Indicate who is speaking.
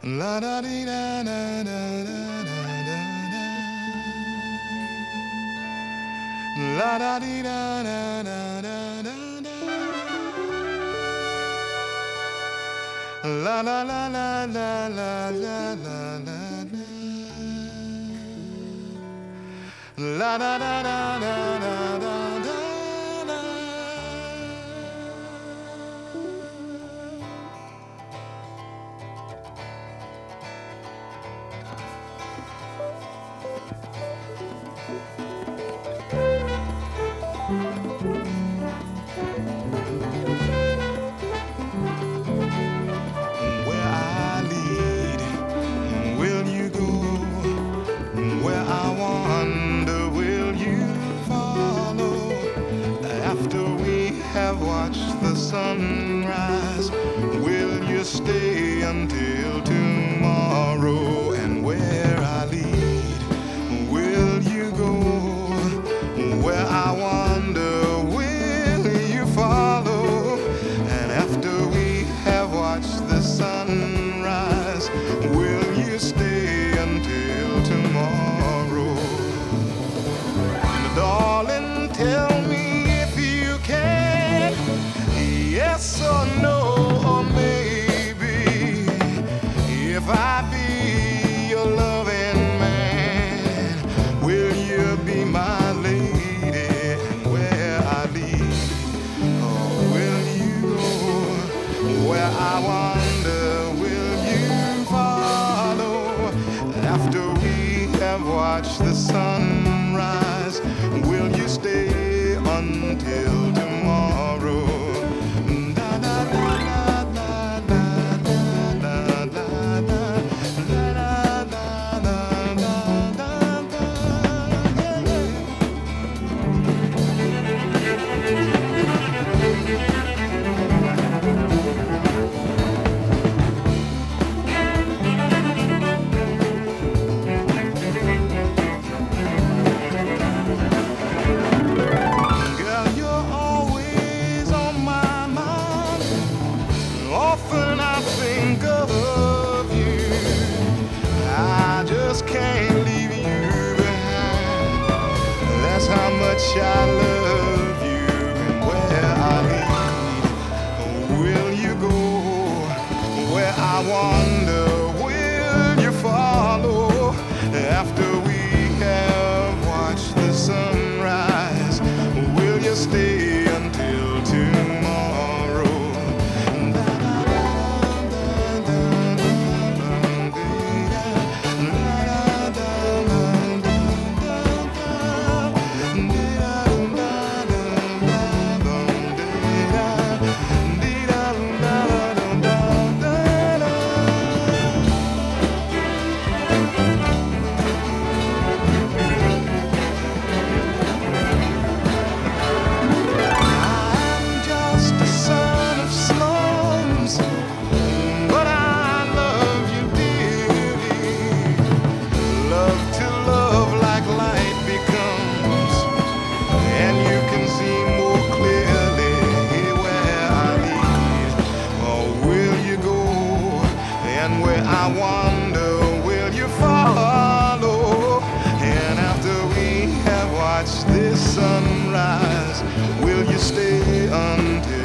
Speaker 1: La da dee da da da da da da. La da dee da da da da da da. La la la la la la la la la la. La da da da da da da da. Where I lead, will you go? Where I wander, will you follow? After we have watched the sunrise, will you stay until tomorrow? And where I lead, will you go? Where I wander, will you follow? And after we have watched the sunrise, will you stay until tomorrow? Darling, tell me if you can, yes or no, or maybe. If I be your loving man, will you be my lady? And where I lead, or will you go? Where I wander, will you follow? After we have watched the sunrise, will you stay until tomorrow? Da da da da da da da da da da da da da da. Girl, you're always on my mind. Often I think of you. I just can't leave you behind. That's how much I love you. And where I lead, will you go? Where I wander, will you follow? After we have watched the sunrise, will you stay until tomorrow? I'm just a son of slums, but I love you dearly. Love to love like light becomes, and you can see more clearly where I lead. Or will you go? And where I wander, will you follow? And after we have watched this sunrise, will you stay until